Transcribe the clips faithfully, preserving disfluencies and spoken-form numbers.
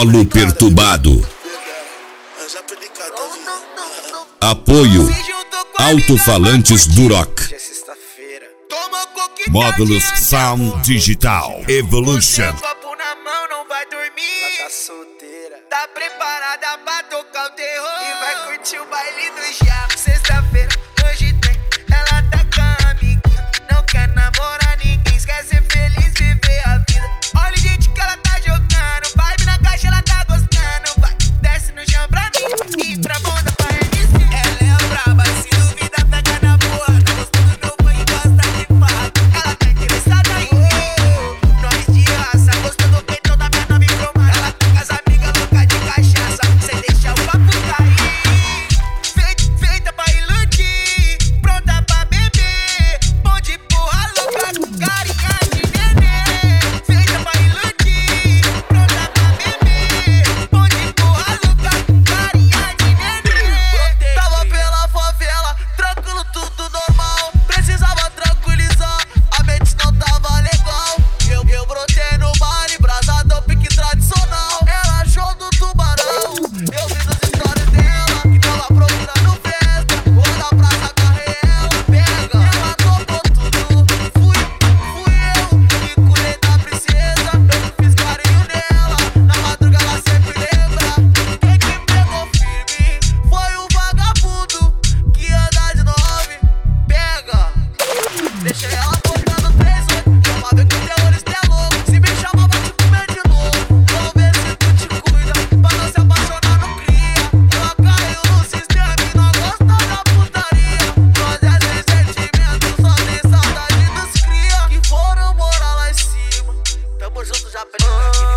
Solo perturbado. Apoio Alto-falantes Duroc. Módulos Sound Digital Evolution. Tá preparada pra tocar o terror e vai curtir o baile do Diabo. Sexta-feira, hoje tem. Ela tá com a amiguinha, não quer namorar ninguém, quer ser feliz, viver a vida. Olha o jeito que ela tá jogando, vibe na caixa, ela tá gostando. Vai, desce no chão pra mim e pra bunda pra remistir. Ela é braba, se duvida, pega na porra. Tá gostando do banho e gosta de fato. Ela tá interessada em mim, nós de raça, gostou do peitão da minha nova cromada. Ela tá com as amigas loucas de cachaça, cê deixa o papo cair. Feita, feita pra iludir, pronta pra beber, bom de porra louca com carinha de neném. Feita pra iludir, pronta pra beber, bom de porra louca com carinha de neném. Tava pela favela, tranquilo, tudo normal, precisava tranquilizar, a mente não tava legal. Eu, eu brotei no baile, brasadão, pique tradicional. Ela achou do tubarão, eu vi nas histórias dela que tava procurando festa. Vou da praça, agarrei ela, pega. Ela topou tudo, fui, fui eu que cuidei da princesa. Eu fiz carinho nela, na madrugada ela sempre lembra. Quem que pegou firme foi o vagabundo que anda de nove, pega. Deixei ela botando três oito, chama ver que o terrorista é louco. Se me chama, vai te comer de novo. Vamos ver se tu te cuida, pra não se apaixonar não cria. Ela caiu no sistema e não gosta da putaria. Nós é sem sentimento, só tem saudade dos cria que foram morar lá em cima. Tamo junto, já pede aquele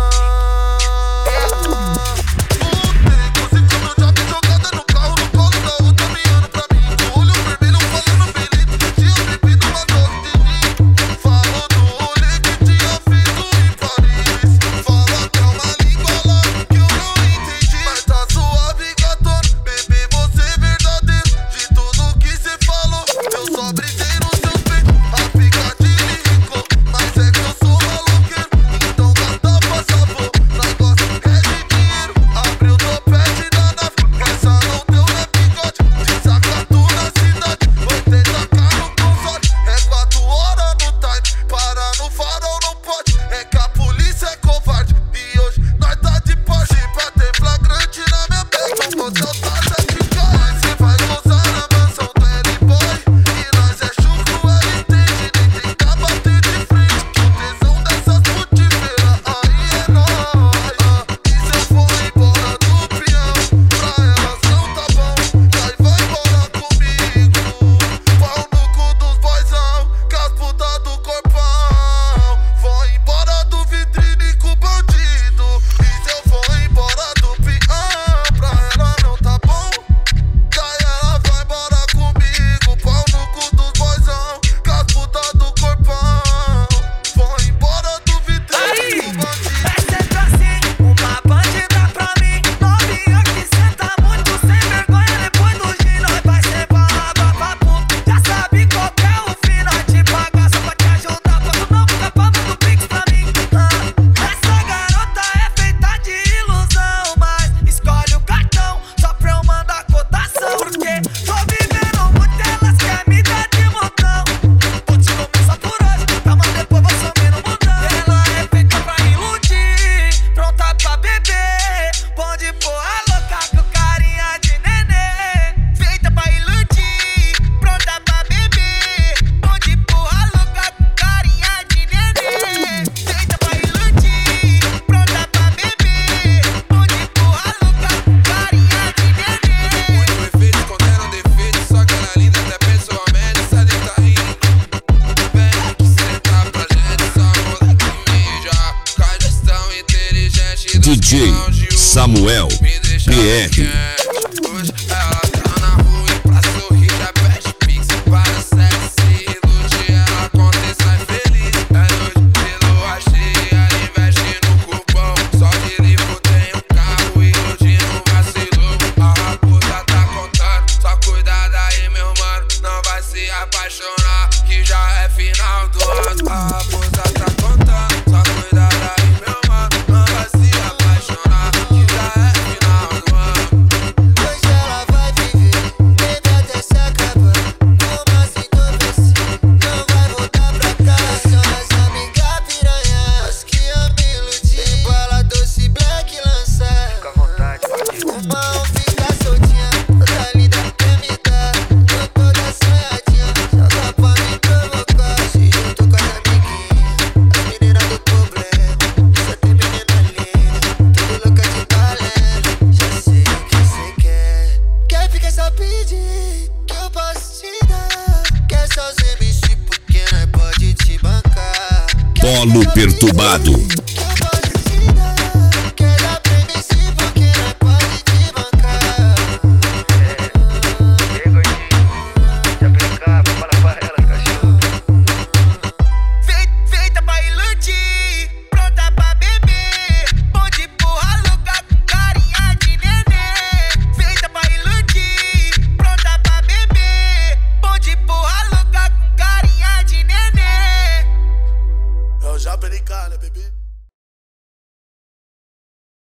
D J Samuel P R. Apaixonar, que já é final do ano. A raposa tá contando, só cuidado aí, meu mano. Não vai se apaixonar. perturbado. Japanicana, bebê.